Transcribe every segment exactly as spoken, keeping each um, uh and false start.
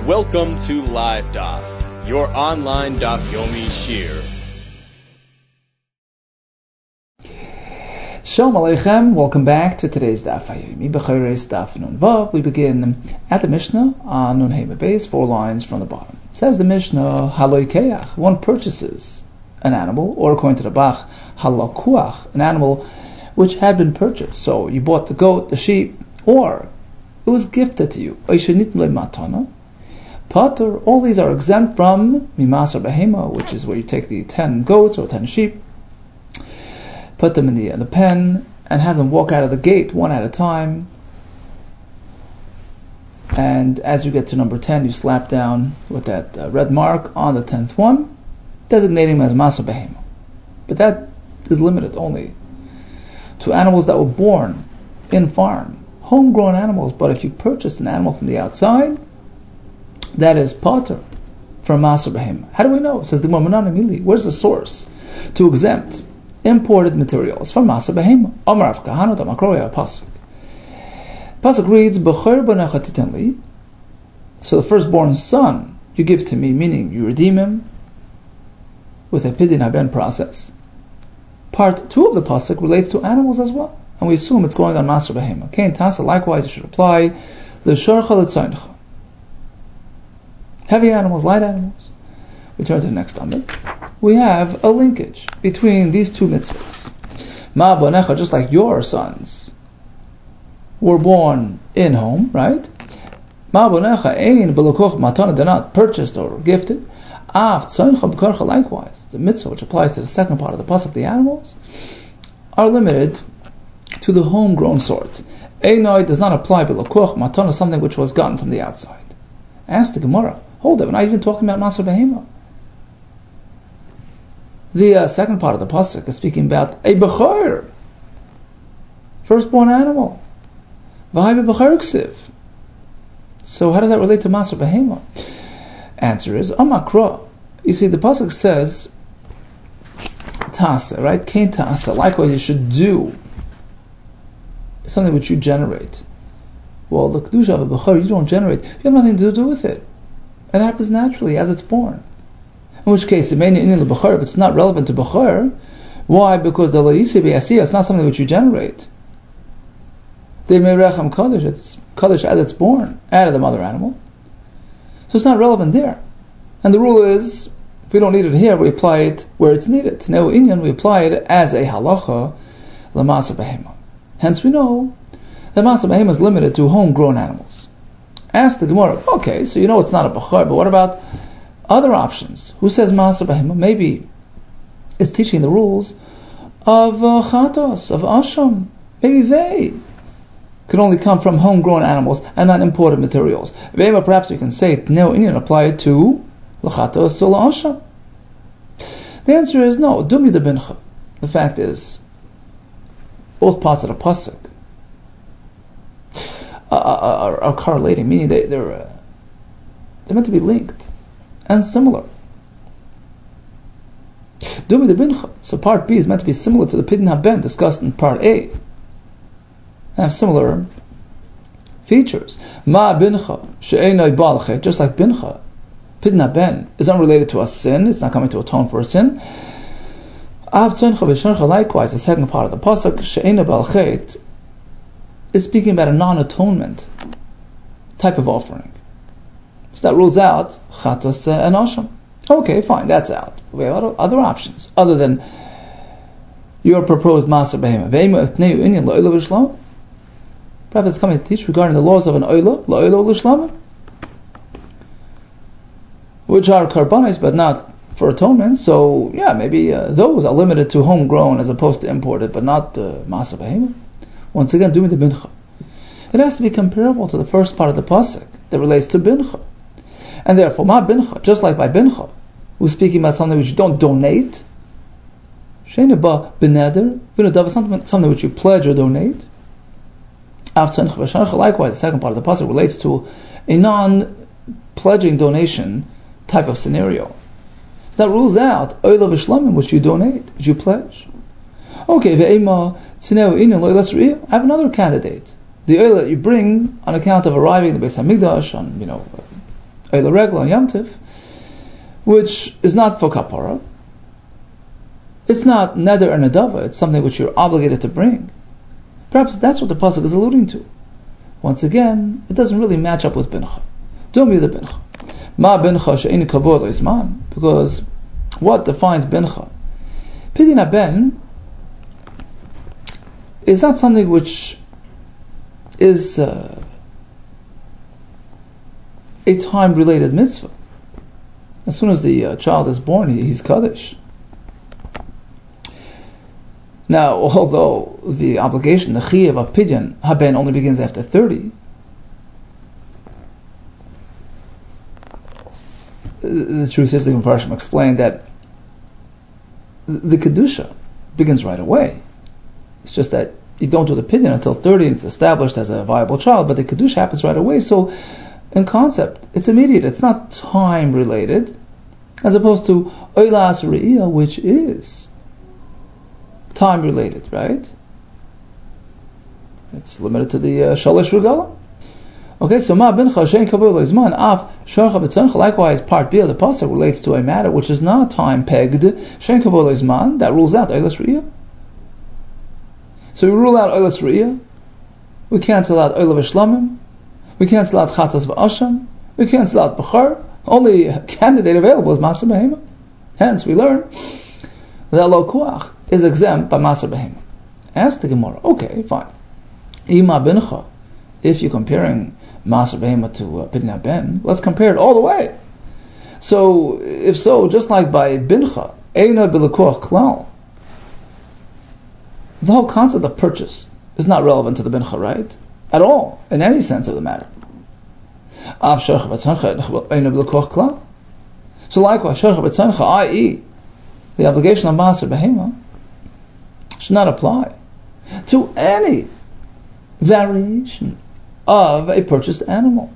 Welcome to Live Daf, your online Daf Yomi Shir. Shalom Aleichem, welcome back to today's Daf Yomi, B'chayres Daf Nun Vav. We begin at the Mishnah on Nun Hey Beis, four lines from the bottom. It says the Mishnah, Haloi Keach, one purchases an animal, or according to the Bach, Halakuach, an animal which had been purchased. So you bought the goat, the sheep, or it was gifted to you. Matana. Patur, all these are exempt from Mimasar Behema, which is where you take the ten goats or ten sheep, put them in the, in the pen, and have them walk out of the gate one at a time. And as you get to number ten, you slap down with that uh, red mark on the tenth one, designating them as Masar Behema. But that is limited only to animals that were born in farm, homegrown animals. But if you purchase an animal from the outside, that is patur from Masar Behema. How do we know? It says the Mormanan Amili. Where's the source to exempt imported materials from Masar Behema? Amar Rav Kahana Damakroya Pasuk. Pasuk reads, B'chor b'necha titenli. So the firstborn son you give to me, meaning you redeem him with a pidin haben process. Part two of the pasuk relates to animals as well, and we assume it's going on Masar Behema. Kain Tasa, likewise, you should apply l'sharcha l'tzayncha. Heavy animals, light animals. We turn to the next Amid. We have a linkage between these two mitzvahs. Ma bonecha, just like your sons were born in home, right? Ma bonecha ein belukoch matana, they're not purchased or gifted. Av tzoncha b'karcha, likewise, the mitzvah which applies to the second part of the pasuk, the animals, are limited to the homegrown sort. Einoi does not apply belukoch matana, something which was gotten from the outside. Ask the Gemara. Hold it, we're not even talking about Masar Behema. The uh, second part of the pasuk is speaking about a bechor, firstborn animal. V'hai b'bechor ksiv. So how does that relate to Masar Behema? Answer is Amakra. You see, the pasuk says Tasa, right? Kain Tasa. Likewise, you should do something which you generate. Well, the kedusha of a bechor you don't generate. You have nothing to do with it. It happens naturally as it's born. In which case, if it's not relevant to bechor, why? Because the lo'isi b'yasiyah, it's not something which you generate. They may rechem kaddish, it's kaddish as it's born, out of the mother animal. So it's not relevant there. And the rule is, if we don't need it here, we apply it where it's needed. No inyan, we apply it as a halacha l'masar behema. Hence we know that Masar Behema is limited to homegrown animals. Ask the Gemara, okay, so you know it's not a bechor, but what about other options? Who says Masar Behema? Maybe it's teaching the rules of uh, chatos, of asham. Maybe they could only come from homegrown animals and not imported materials. Behema, perhaps we can say, no, Indian apply it to l'chatos or l'asham. The answer is no, dumi de bincha. The fact is, both parts of the pasuk Are, are correlating, meaning they, they're uh, they're meant to be linked and similar. Dumi de bincha. So part B is meant to be similar to the pidin haben discussed in part A, and have similar features. Ma bincha she'enoi balche, just like bincha, pidin haben is unrelated to a sin; it's not coming to atone for a sin. Av tzoncha v'sharcha, likewise, the second part of the pasuk she'enoi balchet is speaking about a non-atonement type of offering. So that rules out chatas and asham. Okay, fine, that's out. We have other, other options other than your proposed Masar Behema. Prophet is coming to teach regarding the laws of an oila, la'oila l'shlamim, which are karbanis but not for atonement. So yeah, maybe uh, those are limited to homegrown as opposed to imported, but not uh, Masar Behema. Once again, doing the bincha. It has to be comparable to the first part of the pasuk that relates to bincha. And therefore, ma bincha, just like by bincha, we're speaking about something which you don't donate. Sheina ba beneder, beneder is something, something which you pledge or donate. Likewise, the second part of the pasuk relates to a non-pledging donation type of scenario. So that rules out oila v'shlamim, which you donate, which you pledge. Okay, ve'ema tzuneu inyan lo let's read. I have another candidate. The oil that you bring on account of arriving in the Beis Hamikdash on, you know, Eila Regla and Yom Tiv, which is not for kapara. It's not neder or nadava. It's something which you're obligated to bring. Perhaps that's what the pasuk is alluding to. Once again, it doesn't really match up with bincha. Don't be the bincha. Ma bincha she'ein kabur leizman, because what defines bincha? Pidyon haben is not something which is uh, a time-related mitzvah. As soon as the uh, child is born, he, he's kaddish. Now, although the obligation, the chiyuv of pidyon haben only begins after thirty, the truth is, the Mepharshim explained that the kedusha begins right away. It's just that you don't do the pidyon until thirty and it's established as a viable child, but the kedusha happens right away. So, in concept, it's immediate. It's not time related, as opposed to oilas re'iyah, which is time related, right? It's limited to the uh, shalish regala. Okay, so ma bincha shein kabur leizman af shorcha b'tzoncha. Likewise, part B of the pasuk relates to a matter which is not time pegged. Shein kabur leizman, that rules out oilas re'iyah. So we rule out oilas re'iyah. We cancel out oilav shlamim. We cancel out chatas v'asham. We cancel out b'char. Only candidate available is maser behema. Hence, we learn that lo kuach is exempt by maser behema. Ask the Gemara. Okay, fine. Ima bincha. If you're comparing maser behema to uh, pidyon haben, let's compare it all the way. So, if so, just like by bincha, eina b'lekuach klal, the whole concept of purchase is not relevant to the bincha, right? At all, in any sense of the matter. So likewise, that is, the obligation of maser behema should not apply to any variation of a purchased animal.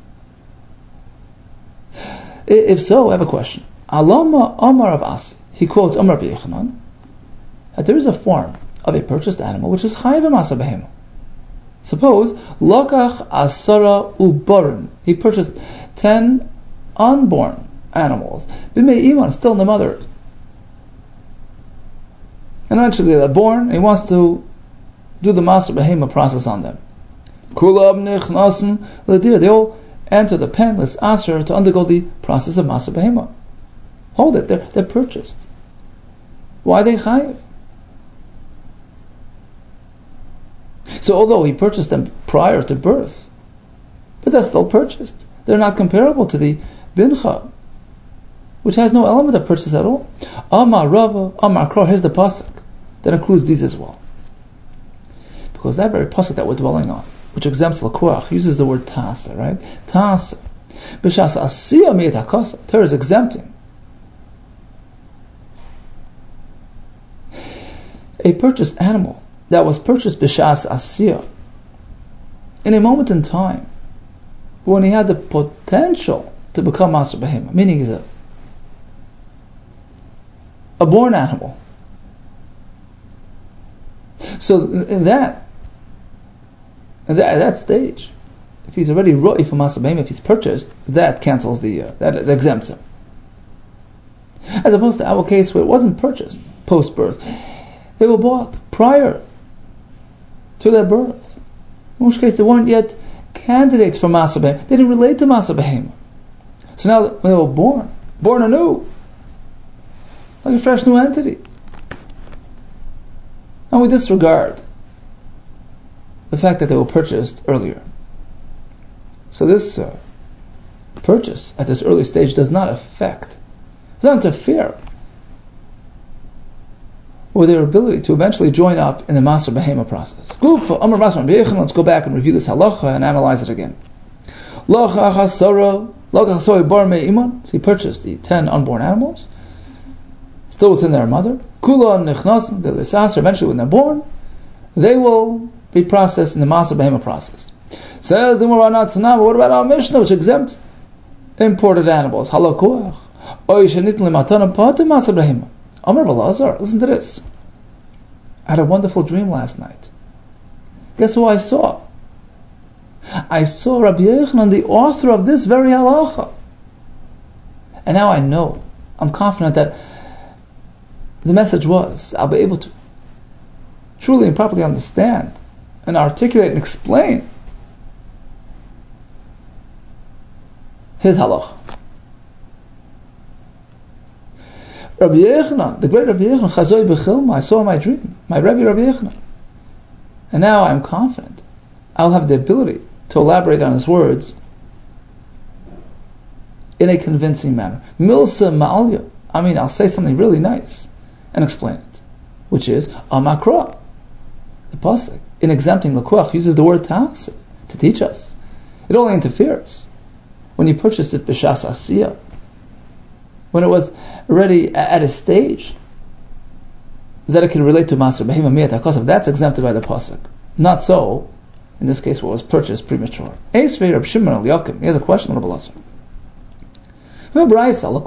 If so, I have a question. Alama Amar of Asi, he quotes Amar B'Yechanan, that there is a form of a purchased animal which is chayiv maser behema. Suppose lokach asara ubarim, he purchased ten unborn animals, b'mei iman, still in the mother, and eventually they're born, and he wants to do the maser behema process on them. Kulab nichnasen l'dir, they all enter the pen, let's aser, to undergo the process of maser behema. Hold it, they're, they're purchased. Why are they chayiv? So although he purchased them prior to birth, but they're still purchased. They're not comparable to the bincha, which has no element of purchase at all. Amar Rava, Amar Kror, here's the pasuk that includes these as well. Because that very pasuk that we're dwelling on, which exempts l'kuach, uses the word tasa, right? Tasa. B'shas asiyah miyat hakasa. Torah is exempting a purchased animal that was purchased b'shas asiyah, in a moment in time when he had the potential to become maser behema, meaning he's a a born animal. So in that at that, at that stage, if he's already ro'i for maser behema, if he's purchased, that cancels the uh, that, that exempts him. As opposed to our case where it wasn't purchased post birth, they were bought prior to their birth, in which case they weren't yet candidates for maser behema. They didn't relate to maser behema. So now when they were born, born anew, like a fresh new entity, and we disregard the fact that they were purchased earlier. So this uh, purchase at this early stage does not affect, does not interfere with their ability to eventually join up in the maser behema process. Let's go back and review this halacha and analyze it again. So he purchased the ten unborn animals, still within their mother. Eventually when they're born, they will be processed in the maser behema process. Says the Gemara, what about our Mishnah, which exempts imported animals? Halakuach. Amar Balazar, listen to this. I had a wonderful dream last night. Guess who I saw? I saw Rabbi Yochanan, the author of this very halacha. And now I know, I'm confident that the message was, I'll be able to truly and properly understand and articulate and explain his halach. Rabbi Yochanan, the great Rabbi Yochanan, Chazoi b'chilma, I saw in my dream, my Rabbi Rabbi Yochanan. And now I'm confident I'll have the ability to elaborate on his words in a convincing manner. Milsa ma'alya, I mean, I'll say something really nice and explain it, which is amakra. The pasuk in exempting lekuach uses the word ta'aseh to teach us. It only interferes when you purchased it b'shas asiyah, when it was already at a stage that it can relate to maser behema miyat hakasav. That's exempted by the pasuk. Not so in this case, what was purchased premature. Eisvei Reb Shimon al Yakim. He has a question, Rabbi Lazar. Mechusa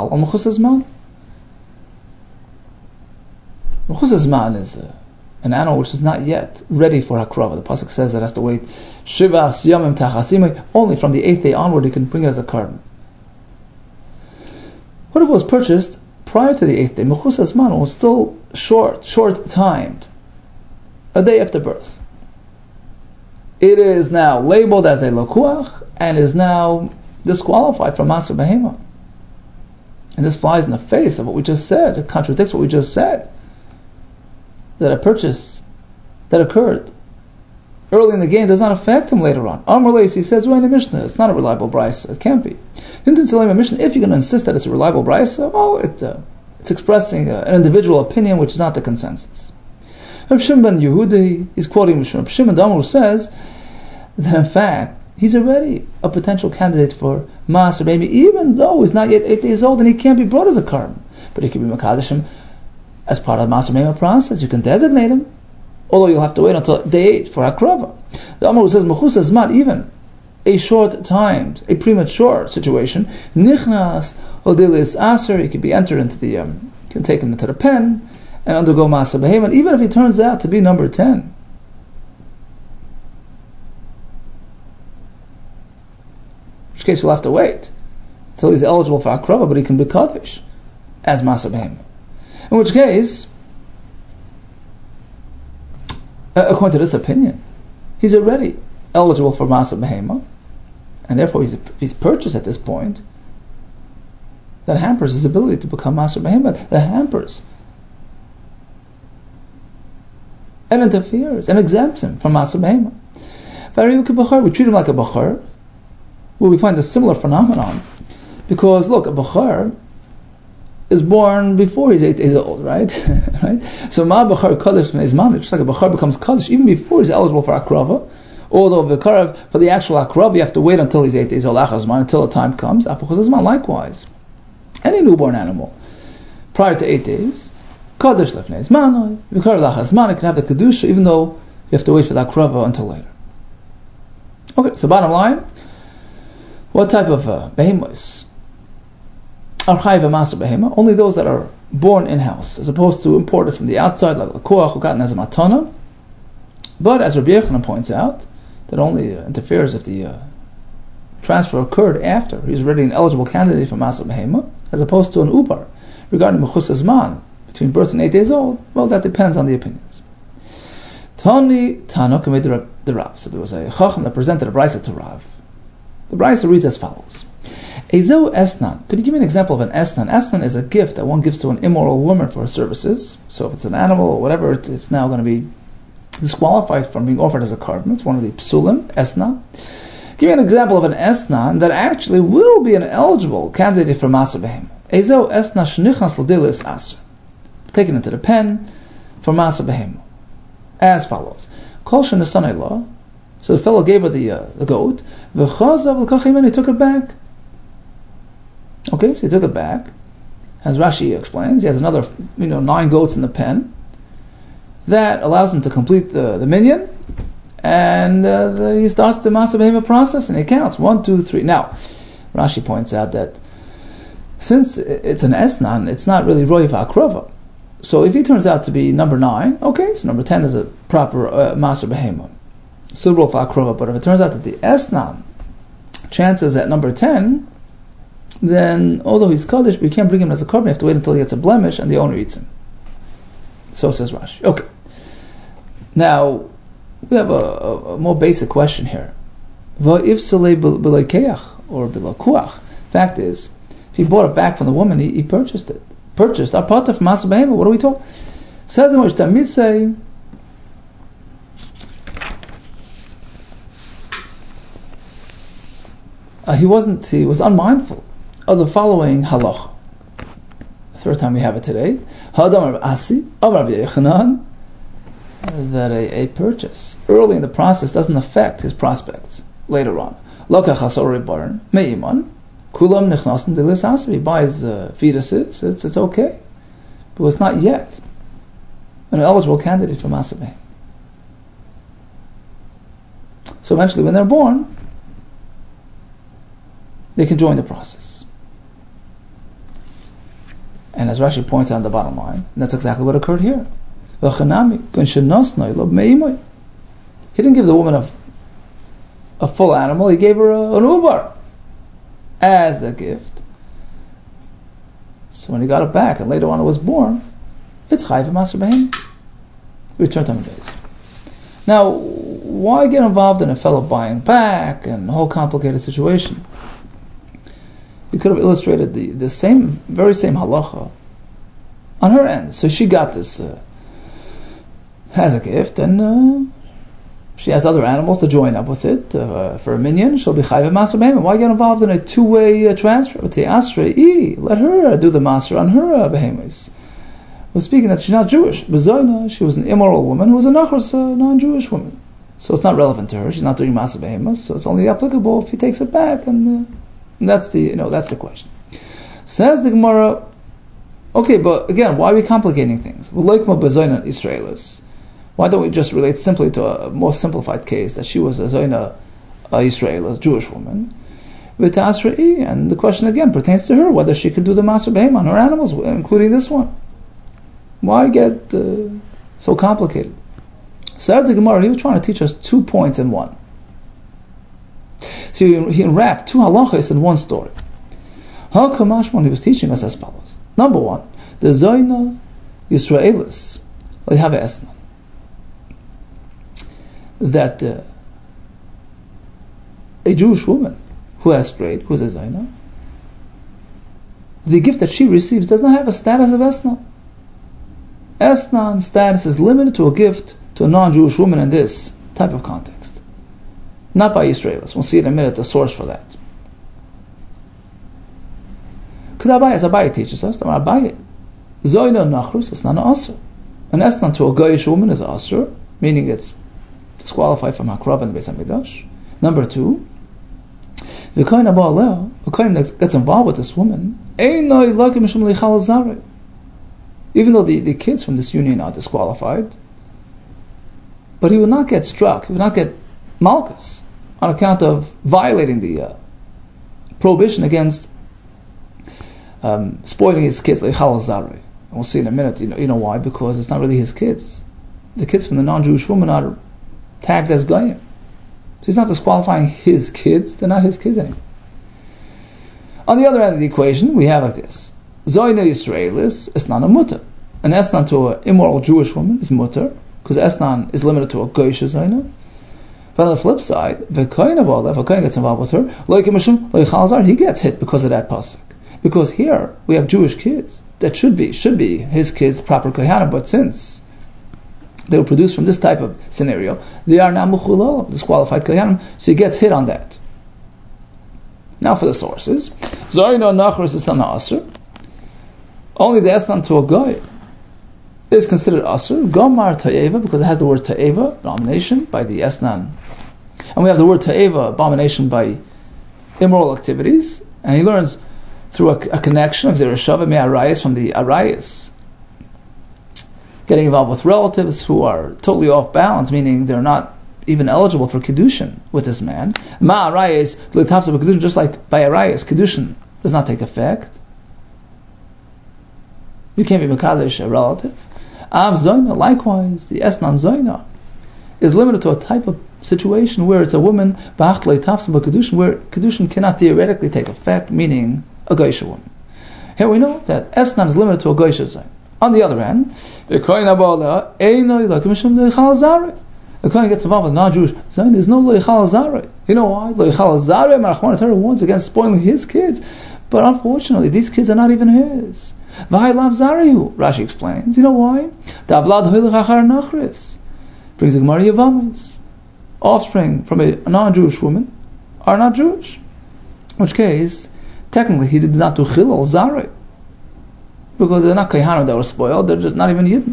zman is uh, an animal which is not yet ready for hakrava. The pasuk says that it has to wait shivas yamim tachasimai. Only from the eighth day onward he can bring it as a carbon. What if it was purchased prior to the eighth day? Mechusa zman was still short, short timed, a day after birth. It is now labeled as a lokuach and is now disqualified from maser behema. And this flies in the face of what we just said. It contradicts what we just said. That a purchase that occurred early in the game does not affect him later on. Amar Leis, he says, well, in the Mishnah, it's not a reliable brisa. It can't be. If you're going to insist that it's a reliable brisa, well, it, uh, it's expressing uh, an individual opinion which is not the consensus. Reb Shimon ben Yehudi, he's quoting Reb Shimon Damar, who says that in fact he's already a potential candidate for maser behema, even though he's not yet eight days old and he can't be brought as a carbon, but he can be makadeshim as part of the maser behema process. You can designate him, although you'll have to wait until day eight for hakrava. The Amar says mechusa zman, even a short-timed, a premature situation, nichnas odilis aser, he can be entered into the, um, can take him into the pen and undergo maser behema, even if he turns out to be number ten. In which case you'll have to wait until he's eligible for hakrava, but he can be kaddish as maser behema. In which case, according to this opinion, he's already eligible for maser behema, and therefore he's, if he's purchased at this point, that hampers his ability to become maser behema. That hampers and interferes and exempts him from maser behema. We treat him like a bachar. Well, we find a similar phenomenon because look, a bachar is born before he's eight days old, right? right? So ma bachar kaddish is man, just like a bachar becomes kaddish even before he's eligible for akrava. Although bachar for the actual akrava you have to wait until he's eight days old, achazman, until the time comes. Apachazman likewise, any newborn animal prior to eight days, kaddish lefnei zman, bachar lachazman, it can have the kedusha even though you have to wait for the akrava until later. Okay, so bottom line. What type of uh, behemoths are chayiv maser behema? Only those that are born in-house, as opposed to imported from the outside, like lekoach who gotten as a matana. But as Rabbi Yochanan points out, that only uh, interferes if the uh, transfer occurred after he's already an eligible candidate for maser behema, as opposed to an ubar regarding mechusa zman between birth and eight days old. Well, that depends on the opinions. Tani Tanuk made the Rav. So there was a chacham that presented a brisa to Rav. The brisa reads as follows: Ezeu esnan. Could you give me an example of an esnan? Esnan is a gift that one gives to an immoral woman for her services. So if it's an animal or whatever, it's now going to be disqualified from being offered as a carbon. It's one of the psulim, esnan. Give me an example of an esnan that actually will be an eligible candidate for maser behema. Ezeu esnan shnichnas l'dilis aser. Taken into the pen for maser behema. As follows: Kol shenesanei la. So the fellow gave her the uh, the goat. V'chazav l'kachim, and he took it back. Okay, so he took it back. As Rashi explains, he has another, you know, nine goats in the pen. That allows him to complete the, the minyan, and uh, the, he starts the maser behema process, and he counts one, two, three. Now, Rashi points out that since it's an esnan, it's not really roiv akrava. So if he turns out to be number nine, okay, so number ten is a proper uh, maser behema. Suitable for akrova, but if it turns out that the esnan chances at number ten then although he's Kaddish, but you can't bring him as a korban, you have to wait until he gets a blemish and the owner eats him. So says Rashi. Okay. Now, we have a, a, a more basic question here. Va'if salei b'leikeach or b'lakuach. Fact is, if he bought it back from the woman, he, he purchased it. Purchased. Apata from Masa Behema. What are we talking? Says the Moshe Tamid say, uh, he wasn't, he was unmindful of the following halacha. Third time we have it today. Hadam Rav Asi, Rav Yechanan, that a, a purchase early in the process doesn't affect his prospects later on. Lokach hasori baran meiman kulam nichnasen delis asi. He buys uh, fetuses. It's it's okay, but it's not yet an eligible candidate for masabeh. So eventually, when they're born, they can join the process. And as Rashi points out in the bottom line, that's exactly what occurred here. He didn't give the woman a, a full animal, he gave her a, an ubar as a gift. So when he got it back and later on it was born, it's chayv v'maser b'hem. Return to days. Now, why get involved in a fellow buying back and a whole complicated situation? We could have illustrated the, the same, very same halacha on her end. So she got this uh, as a gift, and uh, she has other animals to join up with it uh, for a minion. She'll be chayv maser behemoth. Why get involved in a two-way uh, transfer? Let her uh, do the master on her uh, behemoths. We're speaking that she's not Jewish. Bezoina, she was an immoral woman who was a nachras, uh, non-Jewish woman. So it's not relevant to her. She's not doing maser behemoth. So it's only applicable if he takes it back, and, uh, and that's the you know that's the question. Says the Gemara. Okay, but again, why are we complicating things? Why don't we just relate simply to a more simplified case that she was a Zoina Israel, a Jewish woman, and the question again pertains to her, whether she can do the maser behemoth on her animals, including this one. Why get uh, so complicated? Said the Gemara, he was trying to teach us two points in one. So he, he wrapped two halachas in one story. Hakamashmon, he was teaching us as follows. Number one, the Zoina Yisraelis, they have an esna. That uh, a Jewish woman who has strayed, who is a Zoina, the gift that she receives does not have a status of esna. Esna status is limited to a gift to a non-Jewish woman in this type of context. Not by Israelis. We'll see in a minute the source for that. Kudabai, as Abai teaches us, Abai, Zoina Nachrus is not an Asr. An Esna to a Goyish woman is an Asr, meaning it's disqualified from Hakrav and the Beis HaMikdash. Number two, the Kohen Abba the Kohen that gets involved with this woman, even though the, the kids from this union are disqualified, but he will not get struck, he will not get malchus on account of violating the uh, prohibition against um, spoiling his kids, like Chal Zari. And we'll see in a minute, you know, you know why, because it's not really his kids. The kids from the non-Jewish woman are tagged as Goyim. So he's not disqualifying his kids, they're not his kids anymore. On the other end of the equation, we have like this. Zoina Yisraelis, Esnan a mutter. An Esnan to an immoral Jewish woman is mutter, because Esnan is limited to a Goyish Zoina. But on the flip side, the Kohen of all, if a Kohen gets involved with her, like Mishum, like Chalzar, he gets hit because of that pasuk. Because here we have Jewish kids that should be should be his kids, proper Kohanim, but since they were produced from this type of scenario, they are now Muchulal, disqualified Kohanim, so he gets hit on that. Now for the sources. Zarina Nachras is Sana Asr. Only the Esnan to a Goy is considered Asr. Gomar Ta'eva, because it has the word Ta'eva, abomination, by the Esnan. And we have the word Ta'eva, abomination, by immoral activities. And he learns through a, a connection of Zereshava Me Arayas from the Arayas, getting involved with relatives who are totally off balance, meaning they're not even eligible for Kiddushin with this man. Ma Arayas, L'tafsa B'Kiddushin, just like by Arayas, Kiddushin does not take effect. You can't be Mekadesh, a relative. Av Zoina, likewise, the Esnan Zoina is limited to a type of situation where it's a woman, b'achtlei tafsim b'kedushin, where kedushin cannot theoretically take effect, meaning a geisha woman. Here we know that Esnan is limited to a geisha zayin. On the other hand, the Kohen gets involved with non-Jewish zayin. There's no loichal zarei. You know why? Loichal zarei, Marachman Torah warns against spoiling his kids. But unfortunately, these kids are not even his. V'hailav zarehu, Rashi explains. You know why? Davlad hoilach achar nachris. Brings the Gemara Yavamis. Offspring from a non-Jewish woman are not Jewish. In which case, technically, he did not do chilul zarei. Because they're not Kayhanim that were spoiled, they're just not even Yidden.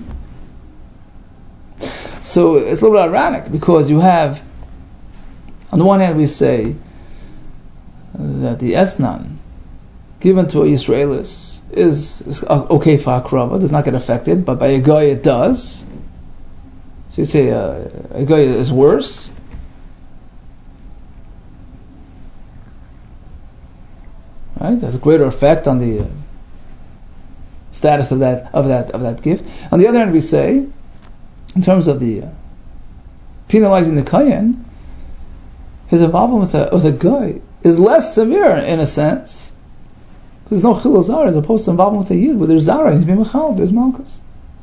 So it's a little bit ironic, because you have, on the one hand we say that the Esnan given to a Yisraelis is, is okay for Akrava, does not get affected, but by a guy it does. So you say uh, a guy is worse. Right? There's a greater effect on the uh, status of that of that of that gift. On the other hand, we say, in terms of the uh, penalizing the Kayan, his involvement with a with a guy is less severe in a sense. There's no chilul zara as opposed to involvement with a yid, where there's zara, he's being mechal, there's malchus.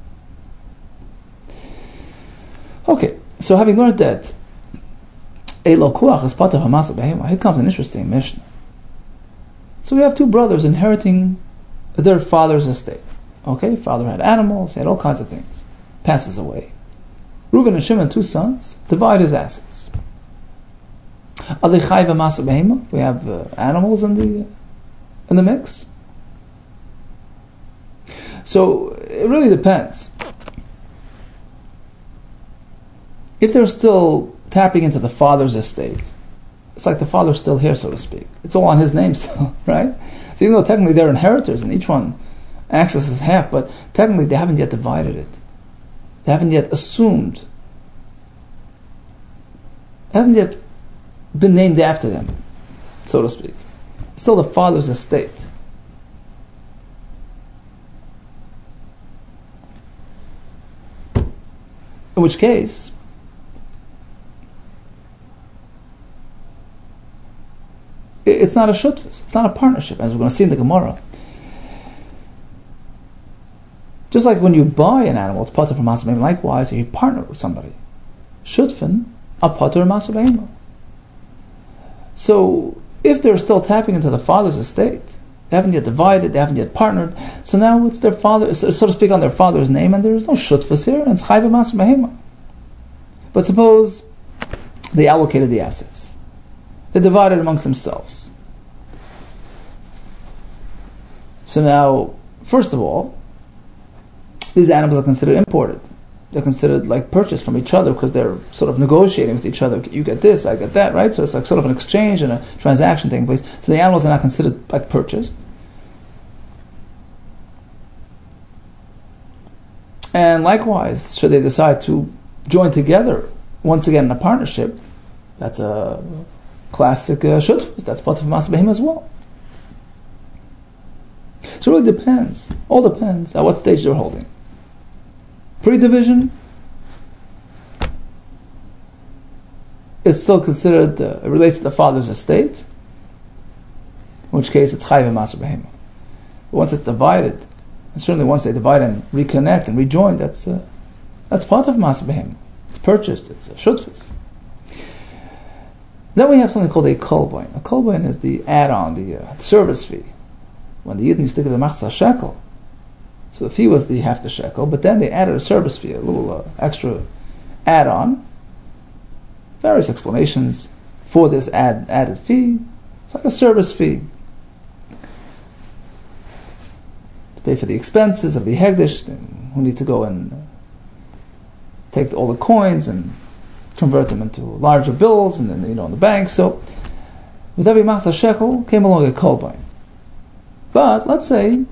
Okay, so having learned that Eilo Kuach is part of Hamasa Behema, here comes an interesting Mishnah. So we have two brothers inheriting their father's estate. Okay, father had animals, he had all kinds of things. Passes away. Reuben and Shimon, two sons, divide his assets. We have uh, animals in the uh, in the mix. So it really depends. If they're still tapping into the father's estate, it's like the father's still here, so to speak. It's all on his name still, right? So even though technically they're inheritors and each one accesses half, but technically they haven't yet divided it. They haven't yet assumed. It hasn't yet been named after them, so to speak. It's still the father's estate. In which case, it's not a shutfus, it's not a partnership, as we're going to see in the Gemara. Just like when you buy an animal, it's pater from Masa Behema. Likewise, if you partner with somebody, shutfin, a pater Masa Behema. So, if they're still tapping into the father's estate, they haven't yet divided, they haven't yet partnered, so now it's their father, so to speak, on their father's name, and there's no shutfus here, and it's chayva Masa Behema. But suppose they allocated the assets. They divided amongst themselves. So now, first of all, these animals are considered imported. They're considered like purchased from each other because they're sort of negotiating with each other. You get this, I get that, right? So it's like sort of an exchange and a transaction taking place. So the animals are not considered like purchased. And likewise, should they decide to join together once again in a partnership, that's a classic uh, shutfus. That's part of Masa Behema as well. So it really depends. All depends at what stage they're holding. Pre-division is still considered, uh, it relates to the father's estate, in which case it's chayv Masa Behema. Once it's divided, and certainly once they divide and reconnect and rejoin, that's uh, that's part of Masa Behema. It's purchased, it's a shutfus. Then we have something called a kolboin. A kolboin is the add-on, the uh, service fee. When the Yidden used to give the machzah shekel, so the fee was the half the shekel, but then they added a service fee, a little uh, extra add-on. Various explanations for this add, added fee. It's like a service fee to pay for the expenses of the hegdish, who need to go and uh, take all the coins and convert them into larger bills, and then, you know, in the bank. So with every machzah shekel came along a kolboin. But let's say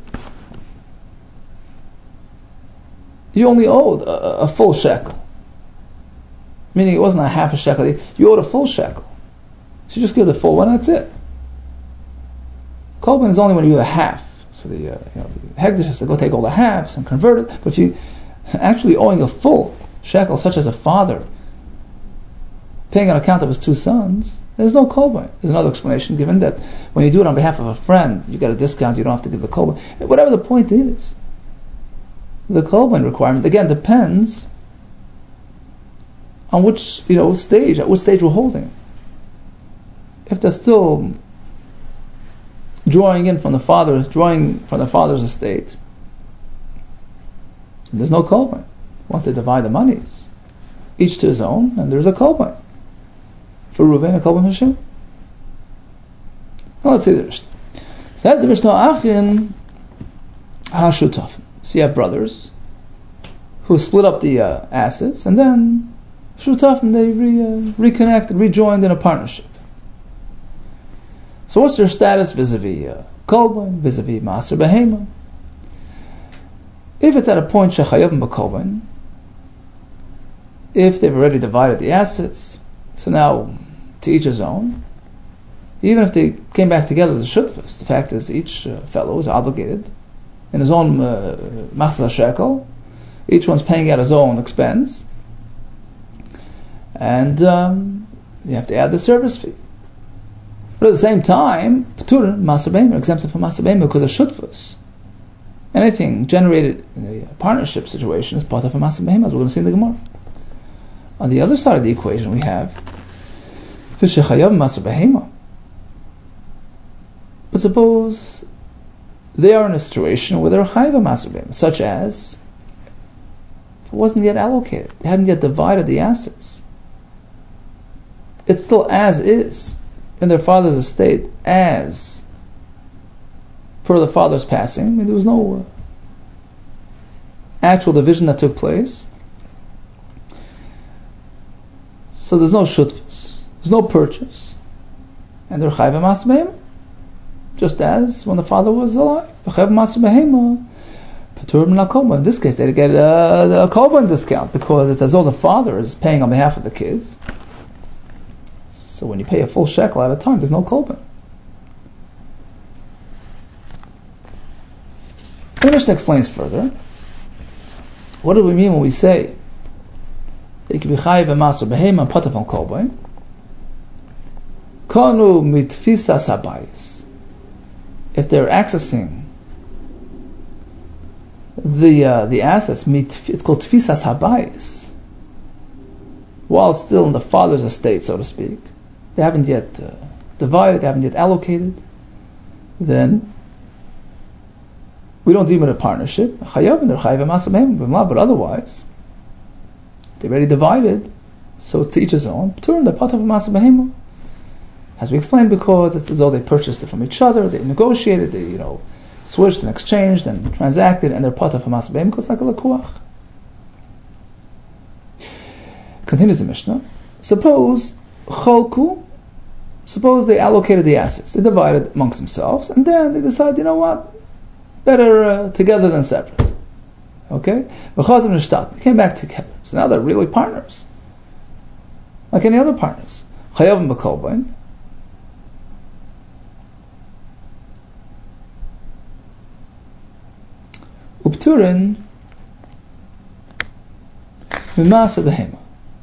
you only owed a, a full shekel, meaning it wasn't a half a shekel. You owed a full shekel, so you just give the full one. That's it. Kolboin is only when you have a half. So the uh, you know, the hegdish has to go take all the halves and convert it. But if you actually owing a full shekel, such as a father paying on account of his two sons, there's no kolban. There's another explanation given that when you do it on behalf of a friend, you get a discount, you don't have to give the kolban. Whatever the point is, the kolban requirement, again, depends on which, you know, stage, at which stage we're holding. If they're still drawing in from the father, drawing from the father's estate, there's no kolban. Once they divide the monies, each to his own, and there's a kolban. For Reuven, a kolban for Shimon. Now let's see the Mishnah. Says the Mishnah, Achin HaShutaf. So you have brothers who split up the uh, assets, and then Shutaf, and they re, uh, reconnected, rejoined in a partnership. So what's their status vis-a-vis uh, kolban, vis-a-vis Maaser Behema? If it's at a point Shechayavim b'kolban, if they've already divided the assets, so now to each his own, even if they came back together as shutfas, the fact is each uh, fellow is obligated in his own machzah uh, shekel, each one's paying out his own expense, and um, you have to add the service fee. But at the same time, P'turin, Maaser Behema, exempted from Maaser Behema because of shutfas. Anything generated in a partnership situation is part of a Maaser Behema, as we're going to see in the Gemara. On the other side of the equation, we have Fishechayav Maaser Behema. But suppose they are in a situation where they're Chayav Maaser Behema, such as it wasn't yet allocated, they hadn't yet divided the assets. It's still as is in their father's estate, as per the father's passing. I mean, there was no uh, actual division that took place. So there's no shutfas, there's no purchase, and they're chayv Maaser Behema, just as when the father was alive. Chayv Maaser Behema, patur min kolban. In this case, they get a, a kolban discount because it's as though the father is paying on behalf of the kids. So when you pay a full shekel at a time, there's no kolban. The Mishnah explains further. What do we mean when we say that you can be chayiv Maaser Behema and pataf on kolban? Kanu mitfisas habayis. If they're accessing the uh, the assets, it's called tfisas habayis, while it's still in the father's estate, so to speak, they haven't yet uh, divided, they haven't yet allocated, then we don't deem it a partnership. Chayav and they're chayav Maaser Behema, but otherwise they already divided, so it's to each his own. Turn the pataf of Maaser Behema, as we explained, because it's as though they purchased it from each other, they negotiated, they you know switched and exchanged and transacted, and they're pataf of Maaser Behema because it's like a lekuach. Continues the Mishnah. Suppose cholku, suppose they allocated the assets, they divided amongst themselves, and then they decide, you know what, better uh, together than separate. Okay? They came back together. So now they're really partners. Like any other partners. Chayavim b'kolban. Upturin Maaser Behema.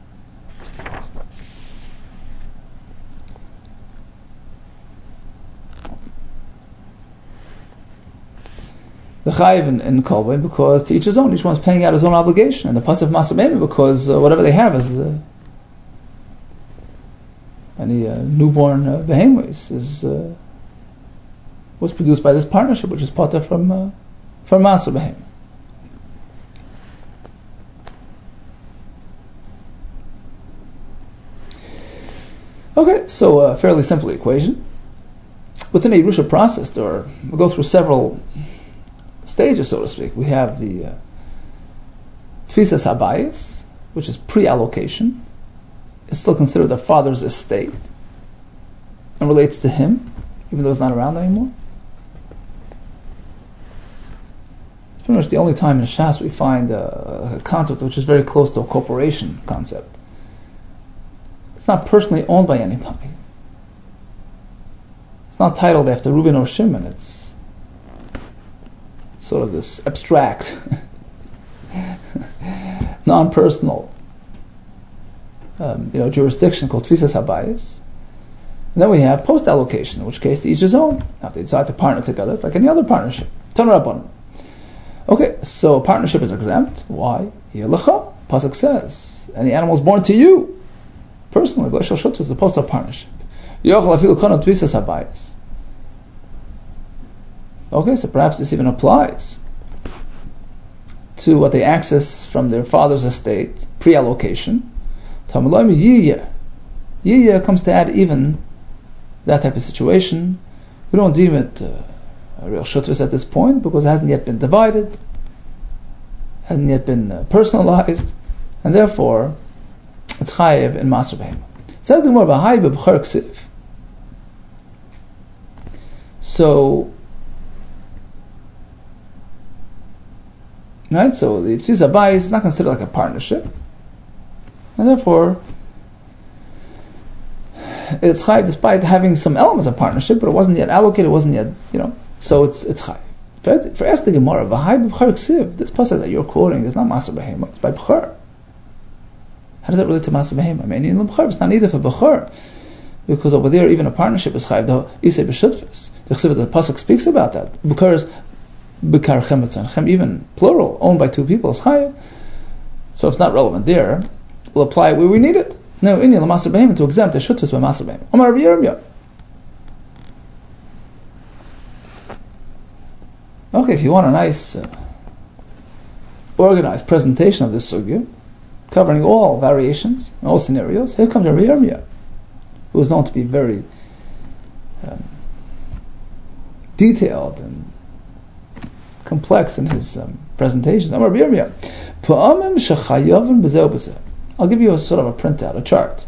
The chayiv in, in kolban because to each his own, each one's paying out his own obligation, and the pasuk of Maaser Behema because uh, whatever they have is uh, any uh, newborn uh, behemoths is uh, was produced by this partnership, which is patah from uh, from Maaser Behema. Okay, so a fairly simple equation. Within a Yerusha process, there are, we go through several stages, so to speak. We have the uh, tfisas habayis, which is pre-allocation. It's still considered the father's estate and relates to him, even though he's not around anymore. It's pretty much the only time in Shas we find a, a concept which is very close to a corporation concept. It's not personally owned by anybody. It's not titled after Reuven or Shimon. It's sort of this abstract, non-personal um, you know, jurisdiction called Tfisas Habayis. And then we have post-allocation, in which case to each his own. Now, if they decide to partner together, it's like any other partnership. Turn it up on them. Okay, so partnership is exempt. Why? Yelecha. Pasuk says, any animal is born to you personally. B'lei shel shutfus is opposed to a partnership. Yochel afilu kono tfisas habayis. Okay, so perhaps this even applies to what they access from their father's estate, pre-allocation. Tamalayim yiyah. Yiyah comes to add even that type of situation. We don't deem it uh, a real shutfus at this point because it hasn't yet been divided, hasn't yet been uh, personalized, and therefore it's chayiv in Maser Behema. Says the more of a chayiv b'char ksiv. So, right? So the Tfisas Habayis is not considered like a partnership, and therefore it's chayiv despite having some elements of partnership, but it wasn't yet allocated, it wasn't yet, you know, so it's it's chayiv. For, for ask the Gemara, v'hai b'char ksiv, this pasuk that you're quoting is not Maser Behema, it's by b'char. How does that relate to Maser Behema? I mean, in b'char, it's not needed for b'char, because over there even a partnership is chayiv, the isay b'shutfus. The chsiv, the pasuk speaks about that. B'char is b'kar chem etzon, chem even plural, owned by two people is chayiv. So it's not relevant there. We'll apply it where we need it. No, in the Maser Behema to exempt the shutfus by Maser Behema. Omar Rabbi Yirmiyah. Okay, if you want a nice, uh, organized presentation of this sugya, covering all variations, all scenarios, here comes Rabbi Yirmiyah, who is known to be very um, detailed and complex in his um, presentations. Omar Rabbi Yirmiyah. Pa'amim shechayavim b'zeh b'zeh. I'll give you a sort of a printout, a chart.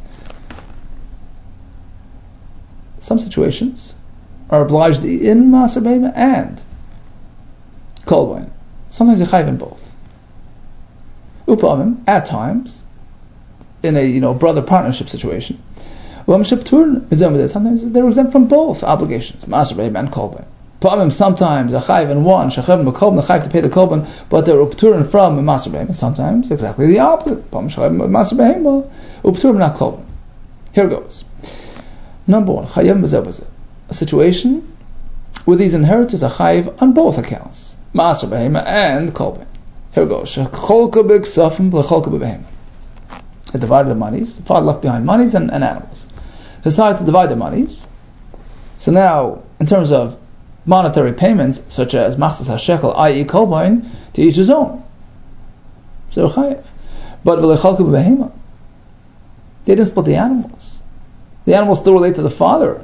Some situations are obliged in Maser Behema and Kolboin. Sometimes you chayv in both. Upamim, at times, in a you know brother partnership situation. Sometimes they're exempt from both obligations, Maser Behema and Kolboin. Pa'amim, sometimes a chayv in one, shechayv in Kolboin, chayv to pay the Kolboin, but they're upturin from Maser Behema. Sometimes exactly the opposite. Pa'amim shechayv Maser Behema, upturin not Kolboin. Here goes. Number one, chayv b'zeh b'zeh. A situation where these inheritors are chayv on both accounts, Maser Behema and Kolboin. Here goes. Shecholka b'ksafim v'cholka b'behema. They divided the monies. The father left behind monies and, and animals. They decided to divide the monies. So now, in terms of monetary payments, such as machzas hashekel, that is, Kolboin, to each his own. So they're chayiv. But v'lecholka b'behema, they didn't split the animals. The animals still relate to the father.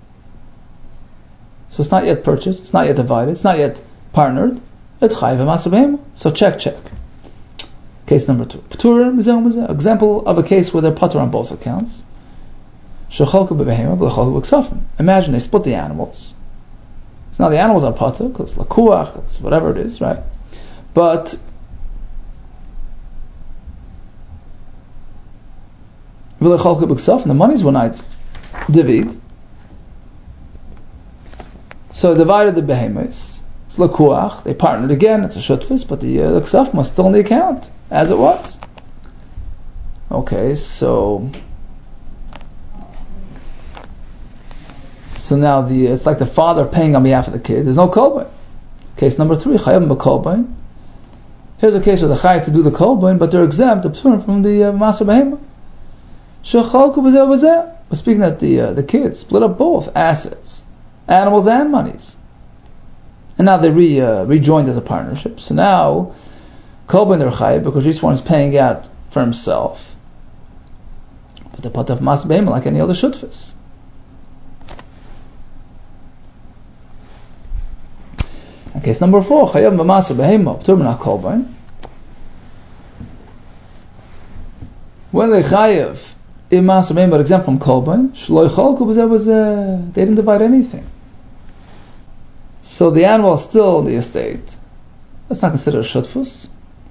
So it's not yet purchased, it's not yet divided, it's not yet partnered. It's chayiv Maser Behema. So check, check. Case number two. P'turim b'zeh b'zeh. Example of a case where they're patur on both accounts. Shecholka b'behema v'lecholka b'ksafim. Imagine they split the animals. So now the animals are patur, because it's lakuach, it's whatever it is, right? But v'lecholka b'ksafim, the monies were not divided. So they divided the behemoths. It's lakuach. They partnered again. It's a shutfus, but the, uh, the ksaf was still in the account as it was. Okay, so so now the it's like the father paying on behalf of the kid. There's no kolboin. Case number three, chayim b'kolboin. Here's a case where the chayiv to do the kolboin, but they're exempt from the uh, Maser Behema. Shecholku b'zeh b'zeh. We're speaking that the uh, the kids split up both assets, animals and monies. And now they re, uh, rejoined as a partnership. So now, Kolboin they're chayiv because each one is paying out for himself. But the part of Maser Behema like any other shutfus. And case number four, chayav b'Maser Behema, p'tur min Kolboin. When they chayiv in Maser Behema but exempt from Kolboin, shlo yicholku b'zeh b'zeh. They didn't divide anything. So the animal is still in the estate. That's not considered a shutfus.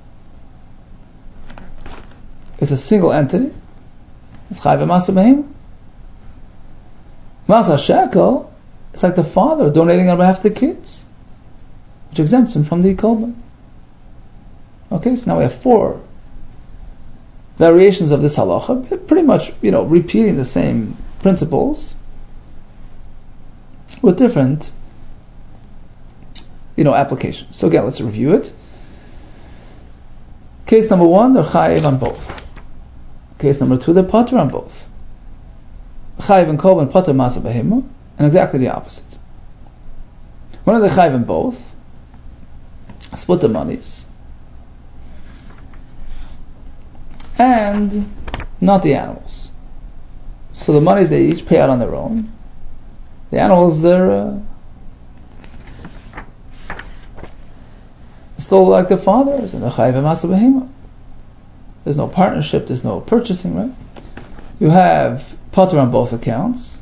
It's a single entity. It's chayiv Maser Behema. Machzas hashekel, it's like the father donating on behalf of the kids, which exempts him from the kolboin. Okay, so now we have four variations of this halacha, pretty much, you know, repeating the same principles with different, you know, applications. So again, let's review it. Case number one, they're chayiv on both. Case number two, they're pater on both. Chayiv and korban, pater masa behema, and exactly the opposite. One of the chayiv in both, split the monies, and not the animals. So the monies they each pay out on their own. The animals, they're uh, still like their fathers, and they're chayiv masa behema. There's no partnership, there's no purchasing, right? You have pater on both accounts.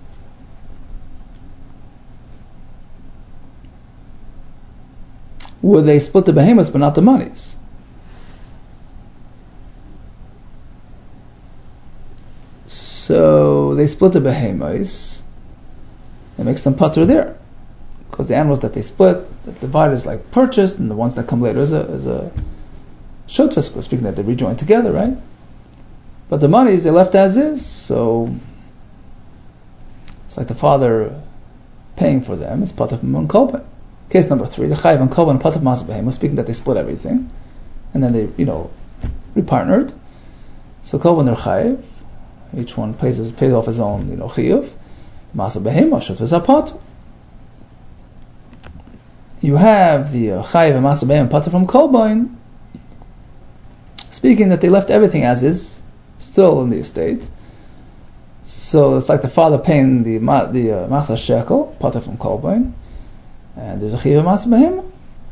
Where they split the behemoths but not the monies. So they split the behemoths. It makes them pater there, because the animals that they split, that divided is like purchased, and the ones that come later is a is a shutfus, speaking that they rejoin together, right? But the monies they left as is, so it's like the father paying for them. It's pater from one korban. Case number three, the chayiv and korban pater masa behema, speaking that they split everything, and then they, you know, repartnered. So korban they're chayiv. Each one pays his, pays off his own, you know, chiyuv. Masa behema shutfus apat. You have the uh, chayiv and masa behema pater from korban, speaking that they left everything as is, still in the estate. So it's like the father paying the the uh, masa shekel pater from korban, and there's a chiyuv masa behema.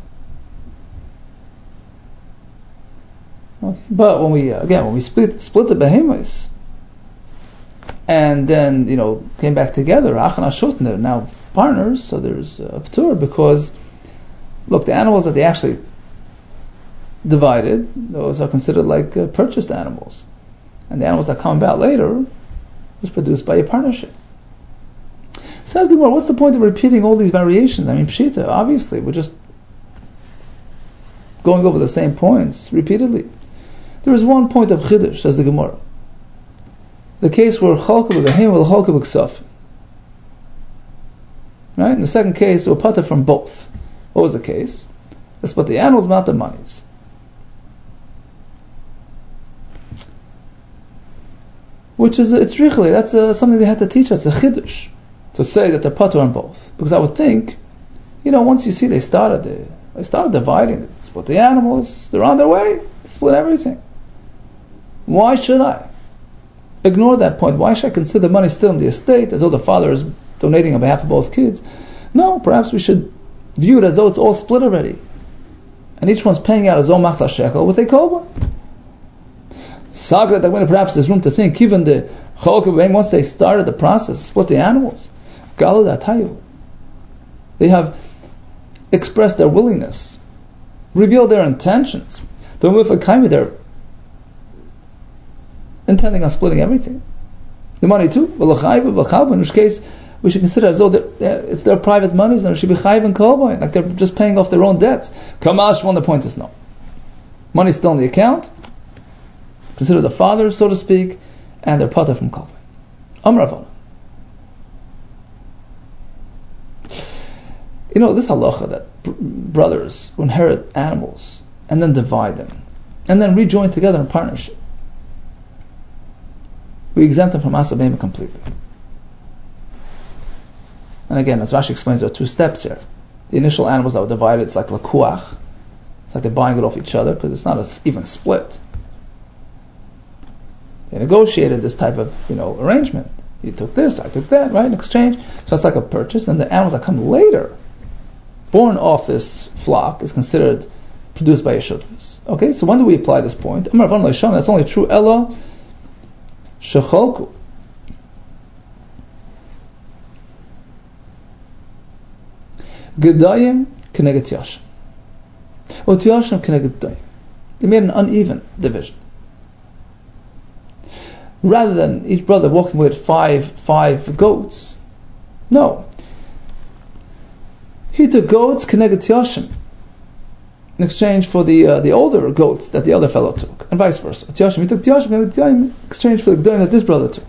Okay, but when we uh, again when we split split the behemoths, and then, you know, came back together, achan ashut, they're now partners. So there's a patur, because look, the animals that they actually divided, those are considered like uh, purchased animals, and the animals that come about later was produced by a partnership. Says the Gemara, what's the point of repeating all these variations? I mean, pshita, obviously, we're just going over the same points repeatedly. There is one point of chiddush, says the Gemara. The case where chalka b'behema will chalka b'ksaf. Right? In the second case, we'll pater from both. What was the case? They split the animals, not the monies. Which is, it's really, that's uh, something they had to teach us, a chiddush, to say that they're pater on both. Because I would think, you know, once you see they started, they, they started dividing, they split the animals, they're on their way, they split everything. Why should I ignore that point? Why should I consider money still in the estate as though the father is donating on behalf of both kids? No, perhaps we should view it as though it's all split already, and each one's paying out his own machzah shekel with a korban. Saga that when perhaps there's room to think, even the chalka, once they started the process, split the animals, galu datayu, they have expressed their willingness, revealed their intentions. They're intending on splitting everything. The money too, in which case we should consider as though it's their private monies, and it should be chayiv and korban, like they're just paying off their own debts. Kamash, one, the point is no. Money's still in the account. Consider the father, so to speak, and they're pater from korban. Amravana. You know, this halacha that br- brothers who inherit animals and then divide them, and then rejoin together in partnership, we exempt them from masa behema completely. And again, as Rashi explains, there are two steps here. The initial animals that were divided, it's like lakuach. It's like they're buying it off each other, because it's not a, even split. They negotiated this type of, you know, arrangement. You took this, I took that, right, in exchange. So it's like a purchase, and the animals that come later, born off this flock, is considered produced by a shutfus. Okay, so when do we apply this point? That's only true ella shecholku. Gedayim keneged yashim. Or yashim keneged gedayim. They made an uneven division. Rather than each brother walking with five five goats, no. He took goats keneged yashim. in exchange for the uh, the older goats that the other fellow took, and vice versa. Tiyashim, he took Tiyashim in exchange for the Gedolim that this brother took.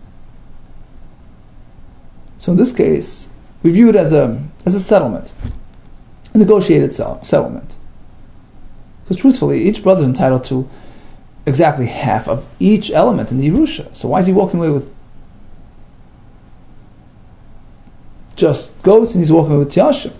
So in this case, we view it as a as a settlement, a negotiated sell, settlement. Because truthfully, each brother is entitled to exactly half of each element in the Yerusha. So why is he walking away with just goats and he's walking away with Tiyashim?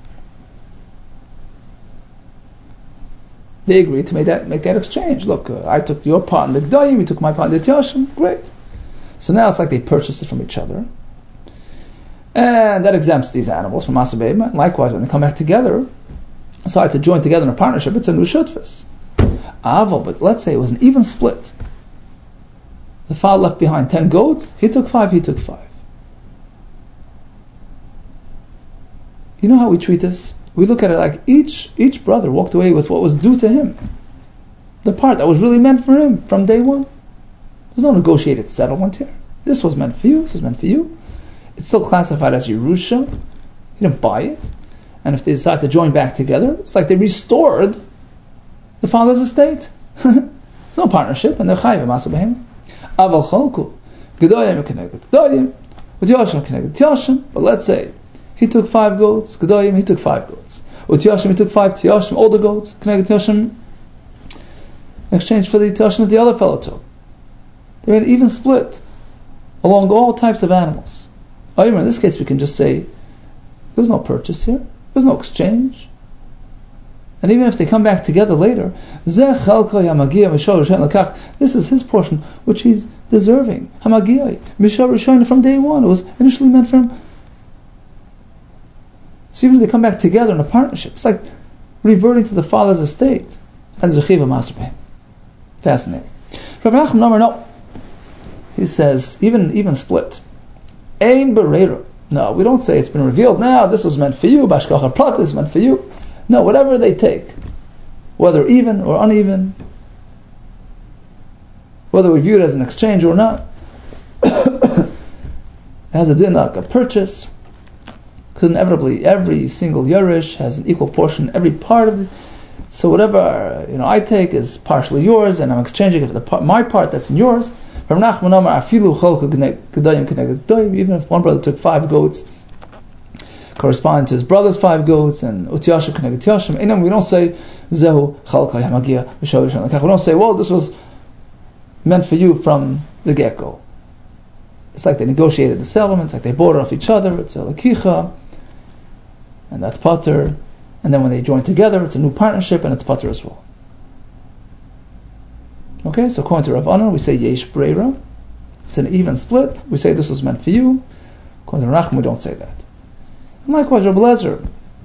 They agreed to make that make that exchange. Look, uh, I took your part in the G'dayim, you took my part in the Tiyashim. Great. So now it's like they purchased it from each other. And that exempts these animals from Masa Be'ema. Likewise, when they come back together, decide to join together in a partnership, it's a new shutfus. Avo, but let's say it was an even split. The father left behind ten goats, he took five, he took five. You know how we treat this? We look at it like each each brother walked away with what was due to him. The part that was really meant for him from day one. There's no negotiated settlement here. This was meant for you, this was meant for you. It's still classified as Yerusha. You didn't buy it. And if they decide to join back together, it's like they restored the father's estate. There's no partnership, and they're chayiv masa behem. Aval cholku gedoyim keneged gedoyim, with Tiyashim keneged Tiyashim. But let's say he took five goats, gedoyim he took five goats, with Tiyashim he took five Tiyashim, older goats, keneged Tiyashim, in exchange for the Tiyashim that the other fellow took. They made an even split along all types of animals. In this case, we can just say there's no purchase here, there's no exchange. And even if they come back together later, this is his portion, which he's deserving. From day one, it was initially meant for him. So even if they come back together in a partnership, it's like reverting to the father's estate. And fascinating. No. He says, even even split. Ein bereira. No, we don't say it's been revealed now, this was meant for you, bashkachar prat is meant for you. No, whatever they take, whether even or uneven, whether we view it as an exchange or not, it has a din like a purchase, because inevitably every single Yerush has an equal portion, every part of it. So whatever you know I take is partially yours, and I'm exchanging it for the part, my part that's in yours. Even if one brother took five goats, corresponding to his brother's five goats, and utiyasha connected tiyashim, we don't say zehu chalkai hamagia. We don't say, well, this was meant for you from the get-go. It's like they negotiated the settlement, it's like they bought it off each other. It's a lakicha, and that's pater. And then when they join together, it's a new partnership, and it's pater as well. Okay, so according to Rav Anan, we say yesh breira. It's an even split. We say this was meant for you. According to Rachman, we don't say that. And likewise, Rabbi Lezer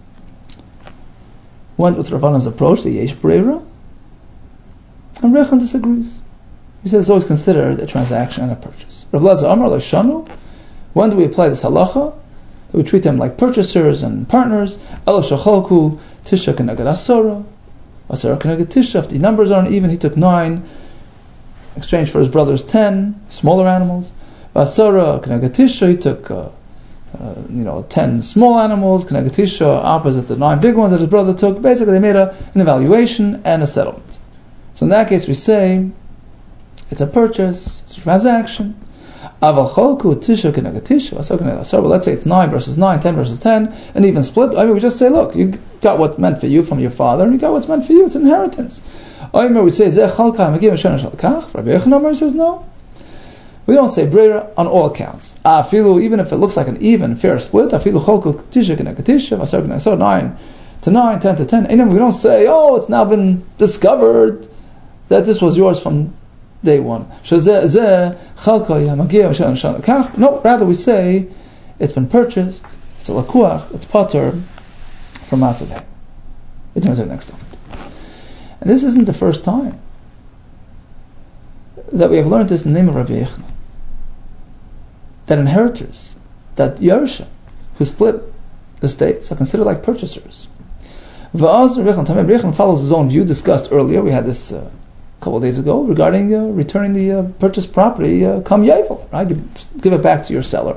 went with Rav Anan's approach, the yesh breira, and Rechan disagrees. He says it's always considered a transaction and a purchase. Rabbi Lezer Amar Shanu. When do we apply this halacha? That we treat them like purchasers and partners. Ela shachalku tisha keneged asara, asara keneged tisha. If the numbers aren't even, he took nine. Exchange for his brother's ten smaller animals. Asara keneged tisha, he took uh, uh, you know ten small animals. Keneged tisha, opposite the nine big ones that his brother took. Basically, they made a, an evaluation and a settlement. So in that case, we say it's a purchase, it's a transaction. Aval cholku tisha keneged tisha, asara keneged asara. Let's say it's nine versus nine, ten versus ten, and even split. I mean, we just say, look, you got what meant for you from your father, and you got what's meant for you. It's inheritance. Omer, we say zeh chalka magim shana shalkach. Rabbi Yochanan says no. We don't say breira on all accounts. Afilu, even if it looks like an even fair split, afilu cholku tisha keneged tisha, asara keneged asara, nine to nine, ten to ten. And we don't say, oh, it's now been discovered that this was yours from day one. No, rather we say it's been purchased, it's a lakuach, it's pater from Masadeh. We turn to the next topic. And this isn't the first time that we have learned this in the name of Rabbi Yochanan. That inheritors, that Yerushim, who split the states, are considered like purchasers. Rabbi Yochanan follows his own view, discussed earlier. We had this uh, a couple of days ago regarding uh, returning the uh, purchased property, uh, kam yavel, right? You give it back to your seller.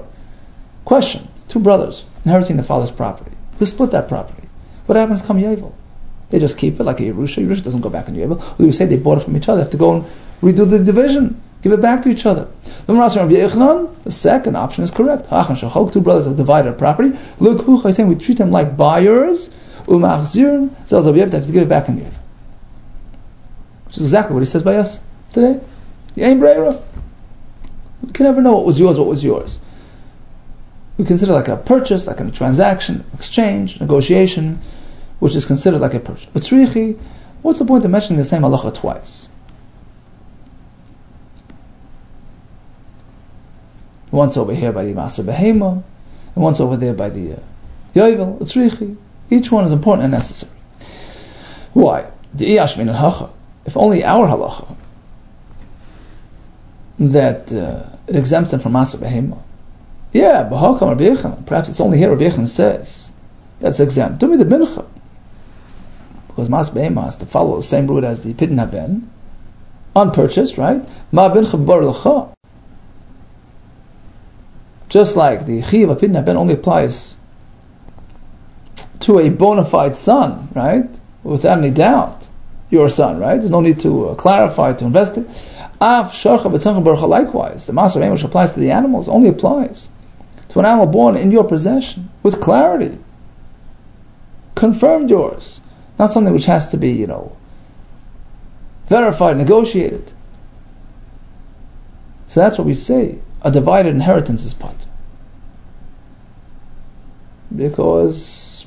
Question: two brothers inheriting the father's property. Who split that property? What happens kam yavel? They just keep it like a Yerusha. Yerusha doesn't go back in Yovel. Or we say they bought it from each other. They have to go and redo the division. Give it back to each other. The second option is correct. Two brothers have divided a property. Look, who saying we treat them like buyers. We have to give it back in Yovel. Which is exactly what he says by us today. You We can never know what was yours, what was yours. We consider like a purchase, like a transaction, exchange, negotiation, which is considered like a purchase. But tzrichi, what's the point of mentioning the same halacha twice? Once over here by the Maser Behema, and once over there by the uh, Yovel, tzrichi. Each one is important and necessary. Why? The iyash min hacha. If only our halacha that uh, it exempts them from Maser Behema. Yeah, b'hakam Rabbi Yochanan. Perhaps it's only here Rabbi Yochanan says that's exempt. Do me the mincha, because Maser Behema has to follow the same route as the Pidin Haben, unpurchased, right? Ma bincha bar l'cha. Just like the Chiv of Pidin Haben only applies to a bona fide son, right? Without any doubt, your son, right? There's no need to uh, clarify, to investigate. Av sharcha b'tzancha barucha, likewise, the Maser Behema, which applies to the animals, only applies to an animal born in your possession with clarity, confirmed yours, not something which has to be, you know, verified, negotiated. So that's what we say. A divided inheritance is part, because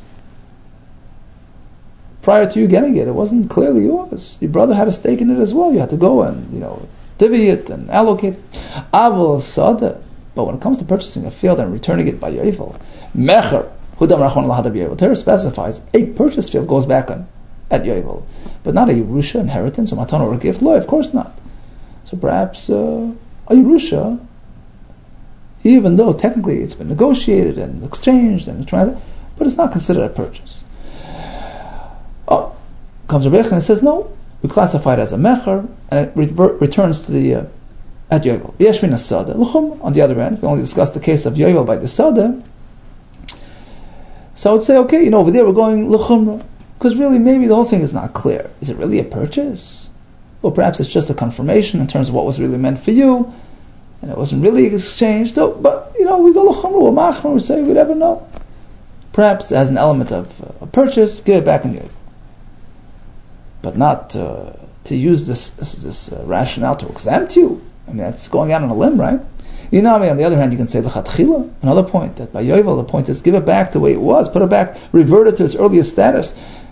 prior to you getting it, it wasn't clearly yours. Your brother had a stake in it as well. You had to go and, you know, divvy it and allocate it. Avol sada. But when it comes to purchasing a field and returning it by Yovel, mecher, hudam rachon lahadab Yovel, Torah specifies a purchased field goes back on at Yovel, but not a Yerusha, inheritance, or matana, or a gift. Lo, of course not. So perhaps uh, a Yerusha, even though technically it's been negotiated and exchanged and transacted, but it's not considered a purchase. Oh, comes Rabbi Yochanan and says, no, we classify it as a mecher, and it revert, returns to the uh, at Yovel. Yeshmin as-sada. L'chum, on the other hand, if we only discuss the case of Yovel by the sada, so I would say, okay, you know, over there we're going l'chumra, because really maybe the whole thing is not clear. Is it really a purchase? Or perhaps it's just a confirmation in terms of what was really meant for you, and it wasn't really exchanged. So, but, you know, we go l'chumra, we're machmer, we say, we never know. Perhaps as an element of uh, a purchase, give it back in Yovel. But not uh, to use this this, this uh, rationale to exempt you. I mean, that's going out on a limb, right? You know, I mean, on the other hand, you can say l'chatchila, another point, that by Yovel, the point is give it back the way it was, put it back, revert it to its earlier status.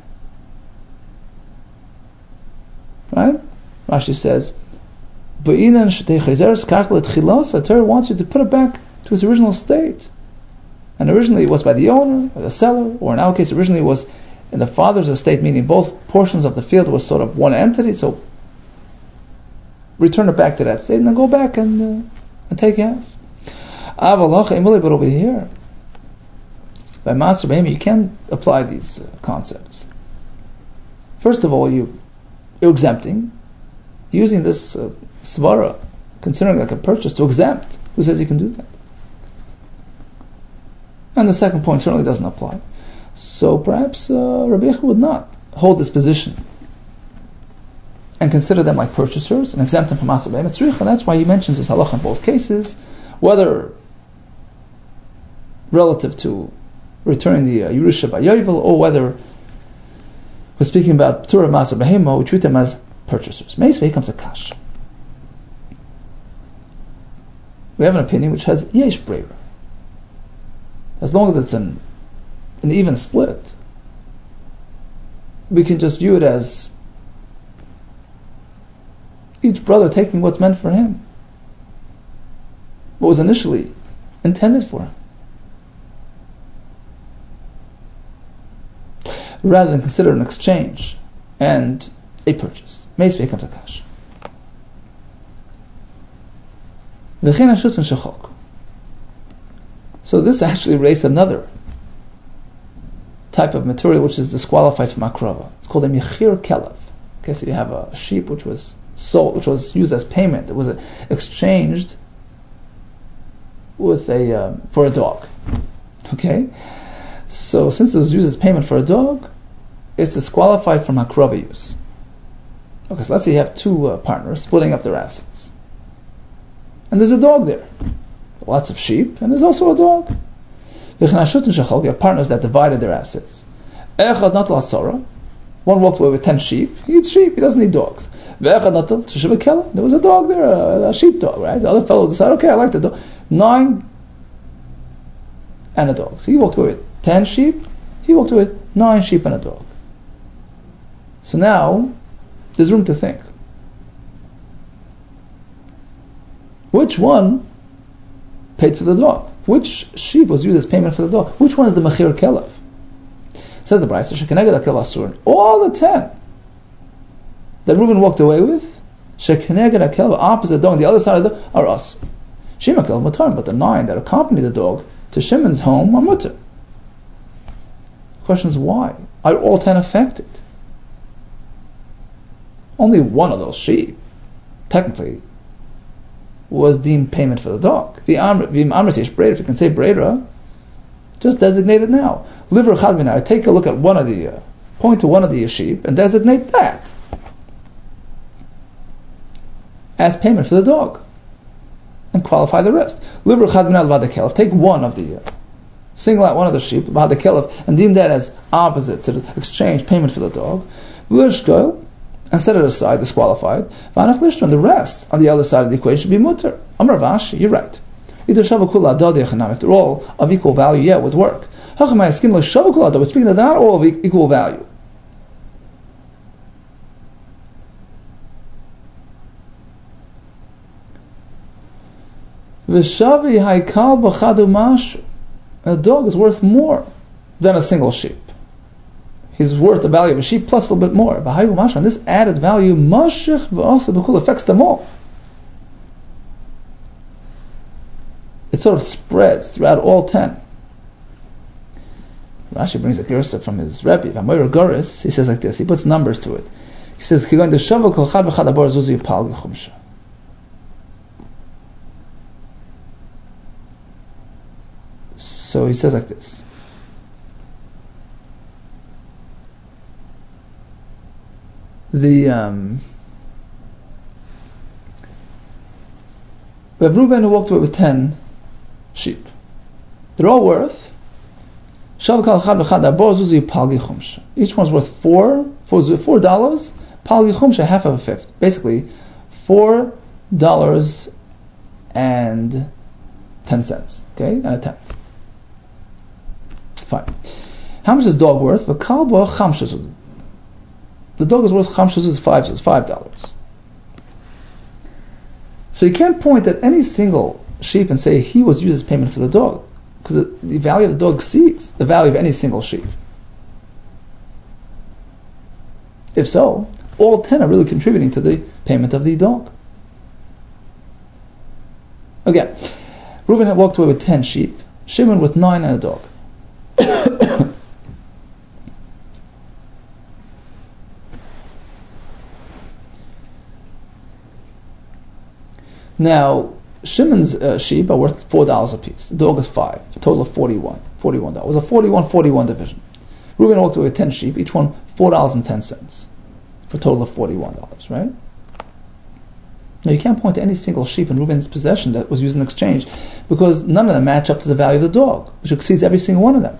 Right? Rashi says, B'inan shetei chayzeres karka l'tchilasa, Torah wants you to put it back to its original state. And originally it was by the owner, or the seller, or in our case, originally it was in the father's estate, meaning both portions of the field was sort of one entity, so return it back to that state, and then go back and uh, and take half. But over here, by Maser Behema, you can't apply these uh, concepts. First of all, you, you're exempting, using this uh, svara, considering like a purchase, to exempt. Who says you can do that? And the second point certainly doesn't apply. So perhaps uh, Rabbi Yochanan would not hold this position and consider them like purchasers and exempt them from Maser Behema. And that's why he mentions this halacha in both cases, whether relative to returning the uh, Yerusha by Yovel, or whether we're speaking about Torah Maser Behema, we treat them as purchasers. Meisvei comes a kash. We have an opinion which has yesh breira. As long as it's an, an even split, we can just view it as each brother taking what's meant for him, what was initially intended for him, rather than consider an exchange and a purchase. Meisvei comes a kash. So this actually raised another type of material which is disqualified from akrava. It's called a mechir kelev. Okay, so you have a sheep which was sold, which was used as payment. It was uh, exchanged with a um, for a dog. Okay, so since it was used as payment for a dog, is disqualified from hakrava use. Okay, so let's say you have two uh, partners splitting up their assets. And there's a dog there. Lots of sheep, and there's also a dog. You have partners that divided their assets. One walked away with ten sheep. He eats sheep, he doesn't need dogs. There was a dog there, a, a sheep dog, right? The other fellow decided, okay, I like the dog. Nine and a dog. So he walked away with ten sheep, he walked away with nine sheep and a dog. So now, there's room to think. Which one paid for the dog? Which sheep was used as payment for the dog? Which one is the Mechir Kelev? Says the Brayso, Shekeneged Akel Asur. All the ten that Reuben walked away with, Shekeneged Akel, opposite the dog on the other side of the dog, are us. Shimon Akel Mutar, but the nine that accompany the dog to Shimon's home are Mutar. The question is why? Are all ten affected? Only one of those sheep, technically, was deemed payment for the dog. The if you can say Brera, just designate it now. Liver Chadmina, take a look at one of the, uh, point to one of the sheep and designate that as payment for the dog, and qualify the rest. Liver Chadmina Lvadakelef, take one of the, uh, single out one of the sheep, Lvadakelef, and deem that as opposite to the exchange payment for the dog. Lishkoil, and set it aside, disqualified. Vanach Lishton, the rest on the other side of the equation should be mutter. Amar Vashi, you're right. Either Shavakula Adad, if they're all of equal value, yeah, it would work. Hachamai Skin Lo Shavakula Adad, we're speaking that they're not all of equal value. Vishavi Haikal Bachadu Mashu, a dog is worth more than a single sheep. He's worth the value of a sheep plus a little bit more. And this added value affects them all. It sort of spreads throughout all ten. Rashi brings a gersa from his Rebbe, Vamoyer Goris. He says like this. He puts numbers to it. He says, so he says like this. The um, we have Reuben who walked away with ten sheep. They're all worth each one's worth four four four dollars. Palgi chumsha, half of a fifth. Basically, four dollars and ten cents. Okay, and a tenth. Fine. How much is dog worth? The kalba chamshazud. The dog is worth chamshazuz five, so it's five dollars. So you can't point at any single sheep and say he was used as payment for the dog, because the, the value of the dog exceeds the value of any single sheep. If so, all ten are really contributing to the payment of the dog. Again, Reuben had walked away with ten sheep, Shimon with nine and a dog. Now, Shimon's uh, sheep are worth four dollars a piece. The dog is five. A total of forty-one. Forty-one dollars. It was a forty-one forty-one division. Reuben walked away with ten sheep, each one four dollars and ten cents, for a total of forty-one dollars. Right? Now you can't point to any single sheep in Reuben's possession that was used in exchange, because none of them match up to the value of the dog, which exceeds every single one of them.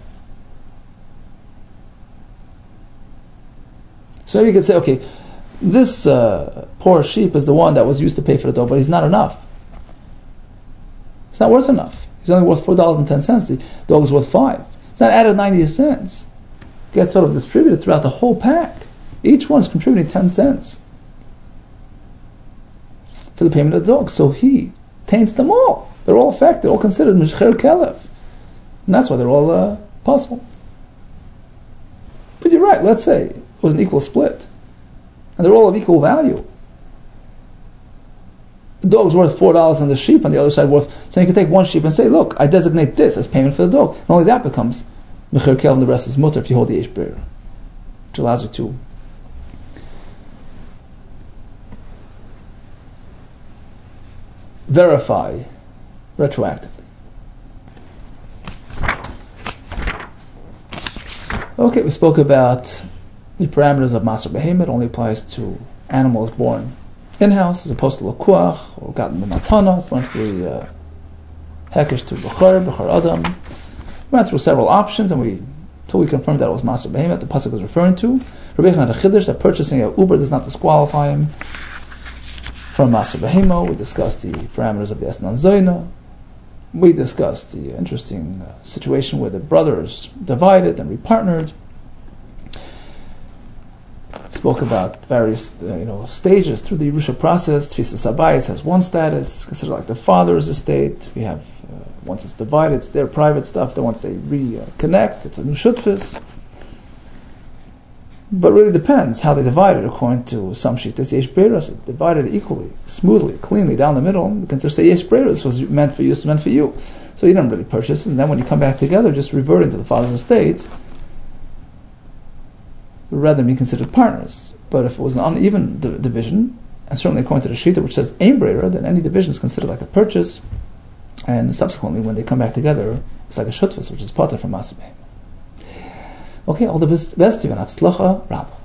So you could say, okay, this uh, poor sheep is the one that was used to pay for the dog, but he's not enough. It's not worth enough. He's only worth four dollars and ten cents. The dog is worth five. It's not added ninety cents. It gets sort of distributed throughout the whole pack. Each one is contributing ten cents for the payment of the dog. So he taints them all. They're all affected, all considered Mishcher Kelev. And that's why they're all uh, puzzled. But you're right, let's say it was an equal split. And they're all of equal value. The dog's worth four dollars and the sheep on the other side worth... So you can take one sheep and say, look, I designate this as payment for the dog. And only that becomes Mechir Kelev and the rest is mutter if you hold the Eish Berer. Which allows you to verify retroactively. Okay, we spoke about The parameters of Maser Behemoth only applies to animals born in-house, as opposed to Lakuach, or gotten the Matana. It's learned through the uh, Hekesh to Bechar, Bechar Adam. We went through several options, and we until we confirmed that it was Maser Behemoth, the pasuk was referring to. Rabbi Yochanan had a chiddush that purchasing a Uber does not disqualify him from Maser Behemoth. We discussed the parameters of the Esnan Zoyna. We discussed the interesting uh, situation where the brothers divided and repartnered. Spoke about various uh, you know stages through the Yerusha process. Tfisas Habayis has one status, considered like the father's estate. We have uh, once it's divided, it's their private stuff. Then once they reconnect, it's a new shutfis. But it really depends how they divide it. According to some shittas, yesh beiros, divided equally, smoothly, cleanly down the middle. You can just say yesh beiros was meant for you, it's meant for you. So you don't really purchase it, and then when you come back together, just revert into the father's estate. Rather than be considered partners. But if it was an uneven d- division, and certainly according to the Shita, which says ein breira, then any division is considered like a purchase, and subsequently when they come back together, it's like a shutfus, which is pater from Maser Behemoth. Okay, all the best, best, even Hatzlacha, Rabba.